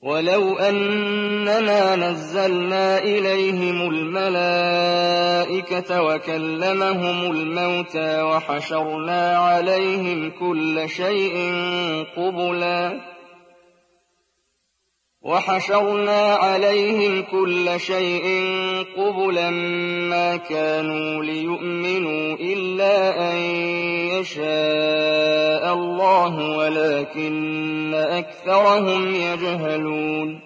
وَلَوْ أَنَّنَا نَزَّلْنَا إِلَيْهِمُ الْمَلَائِكَةَ وَكَلَّمَهُمُ الْمَوْتَىٰ وَحَشَرْنَا عَلَيْهِمْ كُلَّ شَيْءٍ قُبُلًا مَّا كَانُوا لِيُؤْمِنُوا إِلَّا أَن يَشَاءَ اللَّهُ وَلَٰكِنَّ أَكْثَرَهُمْ يَجْهَلُونَ